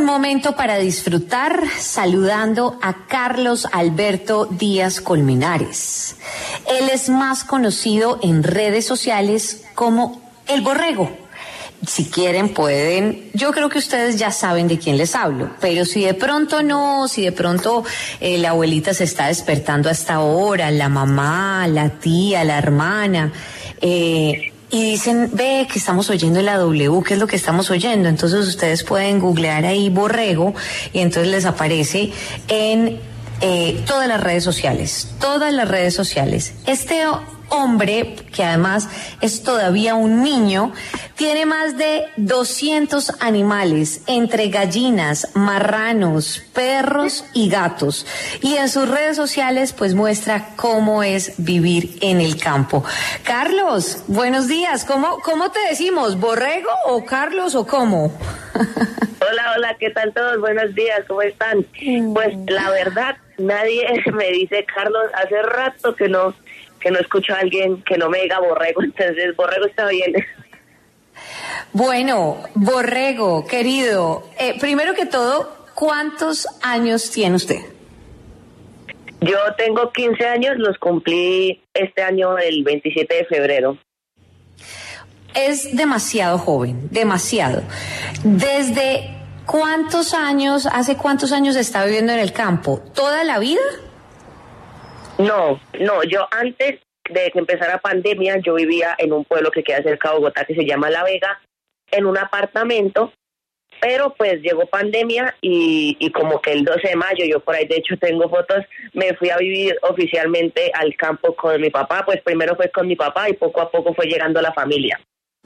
momento para disfrutar saludando a Carlos Alberto Díaz Colmenares. Él es más conocido en redes sociales como El Borrego. Si quieren pueden, yo creo que ustedes ya saben de quién les hablo, pero si de pronto no, si de pronto la abuelita se está despertando a esta hora, la mamá, la tía, la hermana, y dicen, ve que estamos oyendo la W, ¿qué es lo que estamos oyendo? Entonces ustedes pueden googlear ahí Borrego y entonces les aparece en todas las redes sociales, Este hombre, que además es todavía un niño, tiene más de 200 animales, entre gallinas, marranos, perros y gatos. Y en sus redes sociales, pues muestra cómo es vivir en el campo. Carlos, buenos días. ¿Cómo te decimos? ¿Borrego o Carlos o cómo? Hola, ¿qué tal todos? Buenos días, ¿cómo están? Pues la verdad, nadie me dice Carlos, hace rato que no escucho a alguien que no me diga Borrego, entonces Borrego está bien. Bueno, Borrego, querido, primero que todo, ¿cuántos años tiene usted? Yo tengo 15 años, los cumplí este año el 27 de febrero. Es demasiado joven, demasiado. ¿Desde hace cuántos años está viviendo en el campo? ¿Toda la vida? No, yo antes de que empezara pandemia, yo vivía en un pueblo que queda cerca de Bogotá que se llama La Vega, en un apartamento, pero pues llegó pandemia y como que el 12 de mayo, yo por ahí de hecho tengo fotos, me fui a vivir oficialmente al campo con mi papá, pues primero fue con mi papá y poco a poco fue llegando la familia.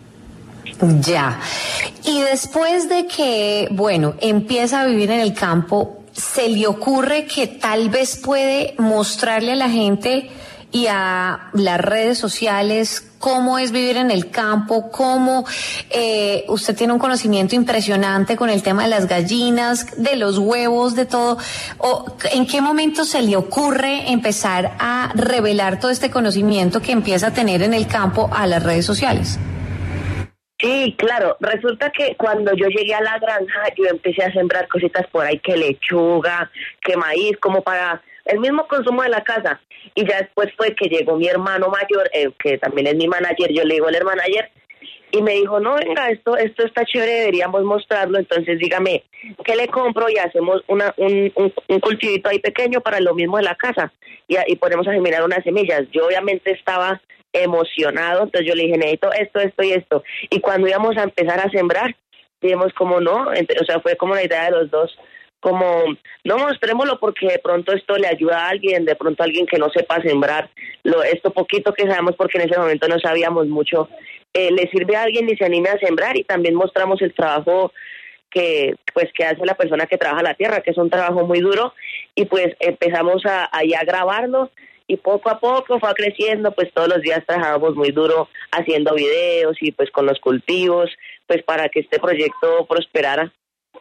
Ya, y después de que, empieza a vivir en el campo, ¿se le ocurre que tal vez puede mostrarle a la gente y a las redes sociales cómo es vivir en el campo, cómo usted tiene un conocimiento impresionante con el tema de las gallinas, de los huevos, de todo? ¿O en qué momento se le ocurre empezar a revelar todo este conocimiento que empieza a tener en el campo a las redes sociales? Sí, claro, resulta que cuando yo llegué a la granja, yo empecé a sembrar cositas por ahí, que lechuga, que maíz, como para el mismo consumo de la casa. Y ya después fue que llegó mi hermano mayor, que también es mi manager, yo le digo al hermano manager, y me dijo, no, venga, esto está chévere, deberíamos mostrarlo, entonces dígame, ¿qué le compro? Y hacemos un cultivito ahí pequeño para lo mismo de la casa, y ponemos a germinar unas semillas. Yo obviamente estaba emocionado, entonces yo le dije, necesito esto y esto, y cuando íbamos a empezar a sembrar, dijimos como no, o sea, fue como la idea de los dos, como no, mostrémoslo porque de pronto esto le ayuda a alguien, de pronto a alguien que no sepa sembrar, esto poquito que sabemos, porque en ese momento no sabíamos mucho, le sirve a alguien y se anime a sembrar, y también mostramos el trabajo que hace la persona que trabaja la tierra, que es un trabajo muy duro, y pues empezamos ahí a grabarlo, y poco a poco fue creciendo, pues todos los días trabajábamos muy duro haciendo videos y pues con los cultivos, pues para que este proyecto prosperara.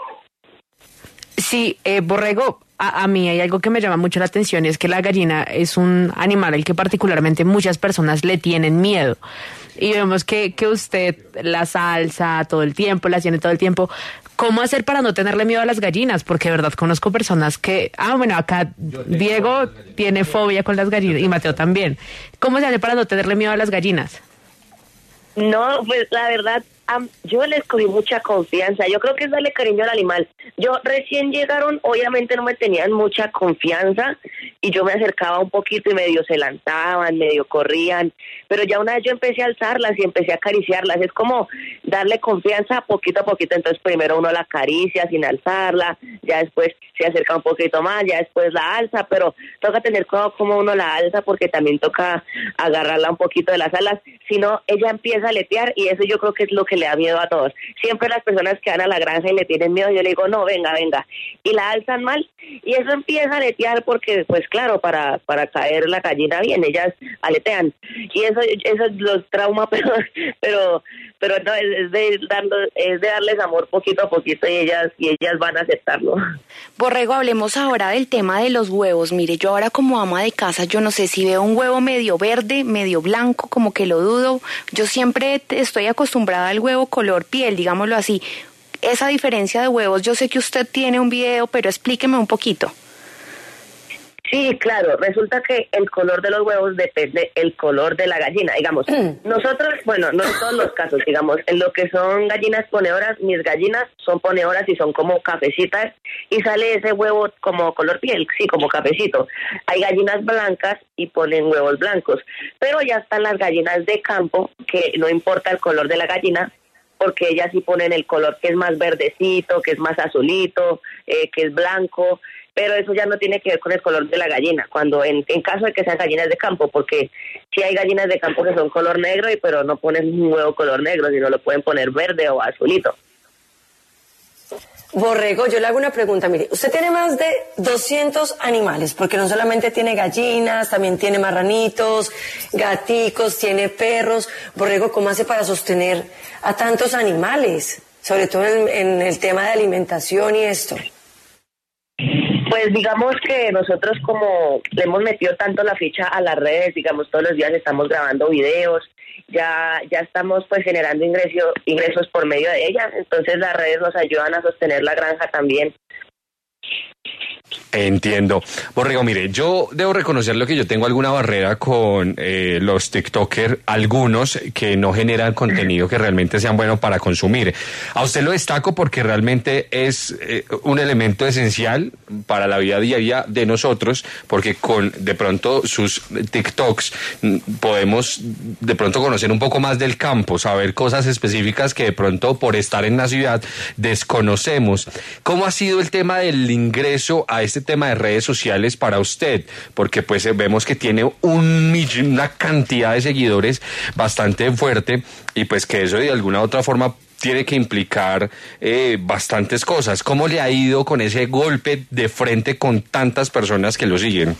Sí, Borrego, a mí hay algo que me llama mucho la atención, y es que la gallina es un animal al que particularmente muchas personas le tienen miedo. Y vemos que usted las alza todo el tiempo, las tiene todo el tiempo. ¿Cómo hacer para no tenerle miedo a las gallinas? Porque de verdad conozco personas que... acá Diego tiene fobia con las gallinas y Mateo también. ¿Cómo se hace para no tenerle miedo a las gallinas? No, pues la verdad, yo les cogí mucha confianza. Yo creo que es darle cariño al animal. Yo recién llegaron, obviamente no me tenían mucha confianza y yo me acercaba un poquito y medio se lanzaban, medio corrían, pero ya una vez yo empecé a alzarlas y empecé a acariciarlas. Es como darle confianza poquito a poquito. Entonces primero uno la acaricia sin alzarla, ya después se acerca un poquito más, ya después la alza, pero toca tener cuidado como uno la alza, porque también toca agarrarla un poquito de las alas, si no ella empieza a aletear, y eso yo creo que es lo que le da miedo a todos. Siempre las personas que van a la granja y le tienen miedo, yo le digo, no, venga, y la alzan mal, y eso empieza a aletear, porque pues claro, para caer la gallina bien, ellas aletean, y eso los trauma, pero no, es de darles amor poquito a poquito, y ellas van a aceptarlo. Borrego, hablemos ahora del tema de los huevos. Mire, yo ahora como ama de casa, yo no sé si veo un huevo medio verde, medio blanco, como que lo dudo. Yo siempre estoy acostumbrada al huevo color piel, digámoslo así. esa diferencia de huevos. Yo sé que usted tiene un video, pero explíqueme un poquito. Sí, claro, resulta que el color de los huevos depende del color de la gallina, digamos. Nosotros, bueno, no en todos los casos, digamos, en lo que son gallinas ponedoras, mis gallinas son ponedoras y son como cafecitas y sale ese huevo como color piel, sí, como cafecito. Hay gallinas blancas y ponen huevos blancos, pero ya están las gallinas de campo, que no importa el color de la gallina, porque ellas sí ponen el color que es más verdecito, que es más azulito, que es blanco, pero eso ya no tiene que ver con el color de la gallina, cuando en caso de que sean gallinas de campo, porque sí hay gallinas de campo que son color negro, pero no ponen un huevo color negro, sino lo pueden poner verde o azulito. Borrego, yo le hago una pregunta, mire, usted tiene más de 200 animales, porque no solamente tiene gallinas, también tiene marranitos, gaticos, tiene perros. Borrego, ¿cómo hace para sostener a tantos animales? Sobre todo en el tema de alimentación y esto. Pues digamos que nosotros como le hemos metido tanto la ficha a las redes, digamos todos los días estamos grabando videos, ya estamos pues generando ingresos por medio de ellas, entonces las redes nos ayudan a sostener la granja también. Entiendo. Borrego, mire, yo debo reconocerlo que yo tengo alguna barrera con los TikTokers, algunos que no generan contenido que realmente sean bueno para consumir. A usted lo destaco porque realmente es un elemento esencial para la vida diaria de nosotros, porque con de pronto sus TikToks podemos de pronto conocer un poco más del campo, saber cosas específicas que de pronto por estar en la ciudad desconocemos. ¿Cómo ha sido el tema del ingreso a este tema de redes sociales para usted? Porque pues vemos que tiene una cantidad de seguidores bastante fuerte y pues que eso de alguna u otra forma tiene que implicar bastantes cosas. ¿Cómo le ha ido con ese golpe de frente con tantas personas que lo siguen?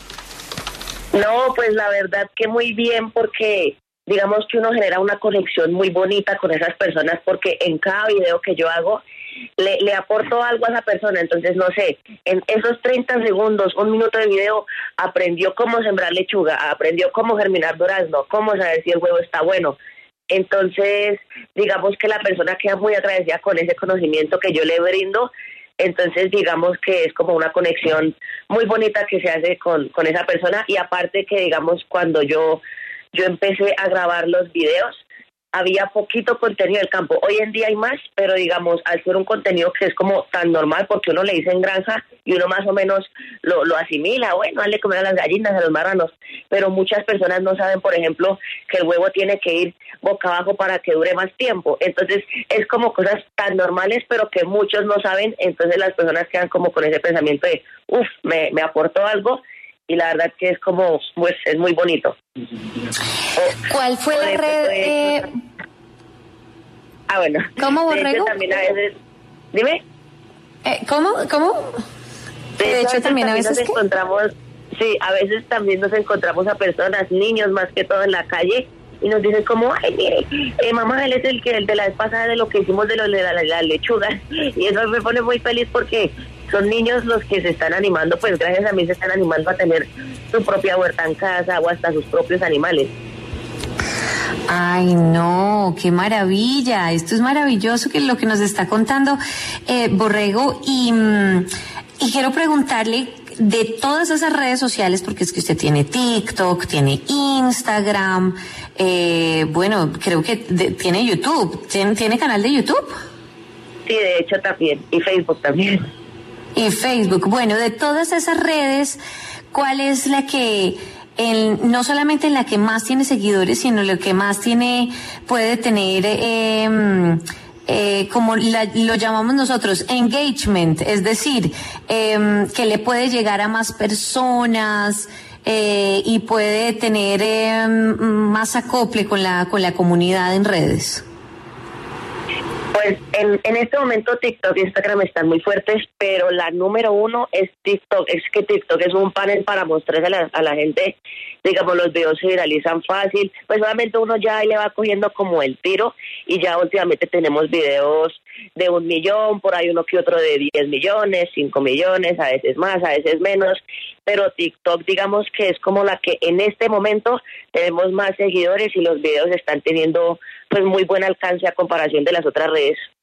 No, pues la verdad que muy bien, porque digamos que uno genera una conexión muy bonita con esas personas, porque en cada video que yo hago le aporto algo a esa persona. Entonces, no sé, en esos 30 segundos, un minuto de video, aprendió cómo sembrar lechuga, aprendió cómo germinar durazno, cómo saber si el huevo está bueno. Entonces, digamos que la persona queda muy agradecida con ese conocimiento que yo le brindo. Entonces, digamos que es como una conexión muy bonita que se hace con esa persona. Y aparte que, digamos, cuando yo empecé a grabar los videos, había poquito contenido del campo. Hoy en día hay más, pero digamos, al ser un contenido que es como tan normal, porque uno le dice en granja y uno más o menos lo asimila, bueno, dale comer a las gallinas, a los marranos, pero muchas personas no saben, por ejemplo, que el huevo tiene que ir boca abajo para que dure más tiempo. Entonces, es como cosas tan normales, pero que muchos no saben, entonces las personas quedan como con ese pensamiento de, me aportó algo, y la verdad que es como, pues, es muy bonito. ¿Cuál fue la red? Bueno. ¿Cómo, Borrego? También a veces, dime. ¿Cómo? De hecho, también a veces encontramos, sí, a veces también nos encontramos a personas, niños más que todo en la calle, y nos dicen como, ay, mire, mamá, él es el de la vez pasada de lo que hicimos de la lechuga, y eso me pone muy feliz porque son niños los que se están animando, pues gracias a mí se están animando a tener su propia huerta en casa o hasta sus propios animales. Ay, no, qué maravilla. Esto es maravilloso que lo que nos está contando Borrego. Y quiero preguntarle de todas esas redes sociales, porque es que usted tiene TikTok, tiene Instagram, bueno, creo que tiene YouTube. ¿Tiene canal de YouTube? Sí, de hecho también. Y Facebook también. Y Facebook. Bueno, de todas esas redes, ¿cuál es la que no solamente la que más tiene seguidores, sino la que más puede tener como lo llamamos nosotros, engagement, es decir, que le puede llegar a más personas y puede tener más acople con la comunidad en redes? Pues en este momento TikTok y Instagram están muy fuertes, pero la número uno es TikTok. Es que TikTok es un panel para mostrarse a la gente, digamos, los videos se viralizan fácil, pues obviamente uno ya le va cogiendo como el tiro, y ya últimamente tenemos videos de 1 millón, por ahí uno que otro de 10 millones, 5 millones, a veces más, a veces menos, pero TikTok digamos que es como la que en este momento tenemos más seguidores y los videos están teniendo pues muy buen alcance a comparación de las otras redes.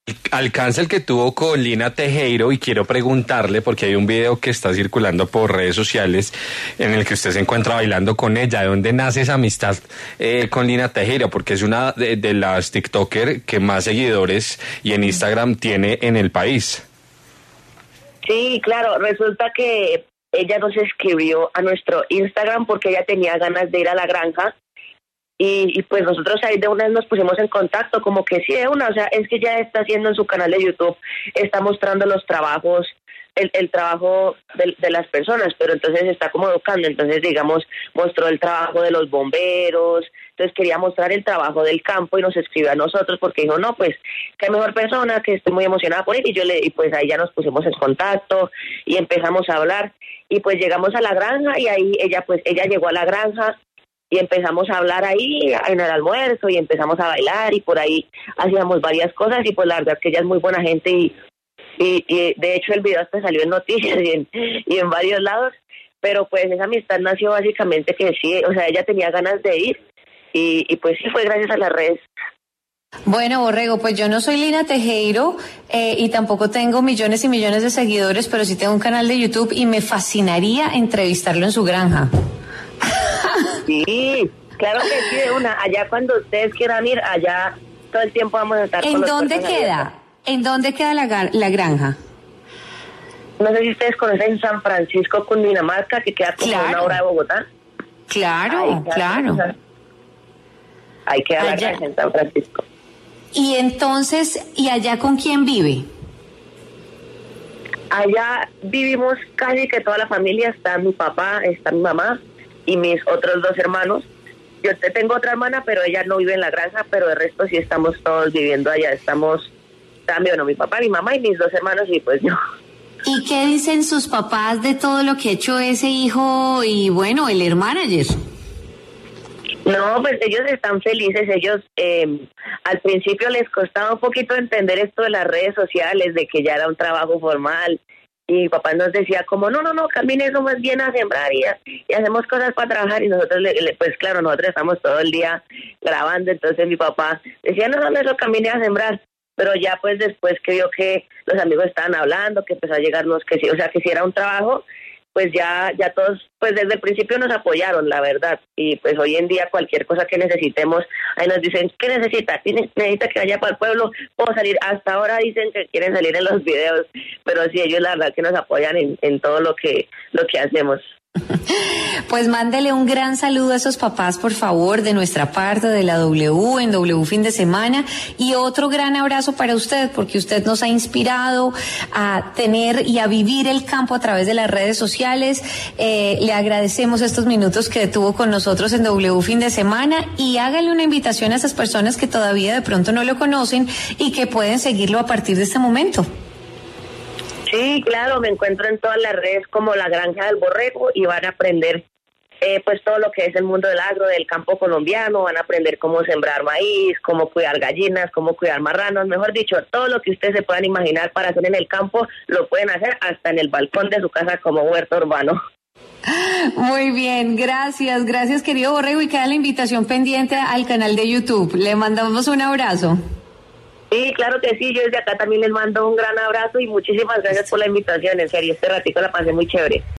alcance el que tuvo con Lina Tejero, y quiero preguntarle, porque hay un video que está circulando por redes sociales en el que usted se encuentra bailando con ella. ¿De dónde nace esa amistad con Lina Tejero? Porque es una de las TikToker que más seguidores y en Instagram tiene en el país. Sí, claro, resulta que ella nos escribió a nuestro Instagram porque ella tenía ganas de ir a la granja. Y pues nosotros ahí de una vez nos pusimos en contacto, como que sí, de una, o sea, es que ya está haciendo en su canal de YouTube, está mostrando los trabajos, el trabajo de las personas, pero entonces está como educando, entonces digamos, mostró el trabajo de los bomberos, entonces quería mostrar el trabajo del campo y nos escribió a nosotros porque dijo, no, pues, qué mejor persona, que estoy muy emocionada por él, y pues ahí ya nos pusimos en contacto y empezamos a hablar, y pues llegamos a la granja, y ahí ella llegó a la granja, y empezamos a hablar ahí en el almuerzo y empezamos a bailar y por ahí hacíamos varias cosas, y pues la verdad que ella es muy buena gente y de hecho el video hasta salió en noticias y en varios lados, pero pues esa amistad nació básicamente que sí, o sea, ella tenía ganas de ir y pues sí fue gracias a las redes. Bueno, Borrego, pues yo no soy Lina Tejero y tampoco tengo millones y millones de seguidores, pero sí tengo un canal de YouTube y me fascinaría entrevistarlo en su granja. Sí, claro que sí, de una. Allá cuando ustedes quieran ir, allá todo el tiempo vamos a estar. ¿En dónde queda? ¿En dónde queda la granja? No sé si ustedes conocen San Francisco, Cundinamarca, que queda como una hora de Bogotá. Claro, claro. Ahí queda la granja en San Francisco. Y entonces, ¿y allá con quién vive? Allá vivimos casi que toda la familia, está mi papá, está mi mamá y mis otros 2 hermanos. Yo tengo otra hermana, pero ella no vive en la granja, pero de resto sí estamos todos viviendo allá. Estamos también, mi papá, mi mamá y mis 2 hermanos y pues yo. ¿Y qué dicen sus papás de todo lo que ha hecho ese hijo y bueno, el manager? No, pues ellos están felices. Ellos al principio les costaba un poquito entender esto de las redes sociales, de que ya era un trabajo formal. Y mi papá nos decía como, no, camine eso más bien a sembrar y hacemos cosas para trabajar. Y nosotros, pues claro, nosotros estamos todo el día grabando. Entonces mi papá decía, no, eso camine a sembrar. Pero ya pues después que vio que los amigos estaban hablando, que empezó a llegarnos que sí, o sea, que si era un trabajo, pues ya todos, pues desde el principio nos apoyaron, la verdad. Y pues hoy en día cualquier cosa que necesitemos, ahí nos dicen, ¿qué necesita? Necesita que vaya para el pueblo, puedo salir. Hasta ahora dicen que quieren salir en los videos, pero sí, ellos la verdad que nos apoyan en todo lo que hacemos. Pues mándele un gran saludo a esos papás, por favor, de nuestra parte, de la W, en W Fin de Semana, y otro gran abrazo para usted, porque usted nos ha inspirado a tener y a vivir el campo a través de las redes sociales. Le agradecemos estos minutos que tuvo con nosotros en W Fin de Semana, y hágale una invitación a esas personas que todavía de pronto no lo conocen y que pueden seguirlo a partir de este momento. Sí, claro, me encuentro en todas las redes como La Granja del Borrego y van a aprender pues todo lo que es el mundo del agro, del campo colombiano, van a aprender cómo sembrar maíz, cómo cuidar gallinas, cómo cuidar marranos, mejor dicho, todo lo que ustedes se puedan imaginar para hacer en el campo, lo pueden hacer hasta en el balcón de su casa como huerto urbano. Muy bien, gracias querido Borrego, y queda la invitación pendiente al canal de YouTube. Le mandamos un abrazo. Sí, claro que sí, yo desde acá también les mando un gran abrazo y muchísimas gracias por la invitación, en serio, este ratito la pasé muy chévere.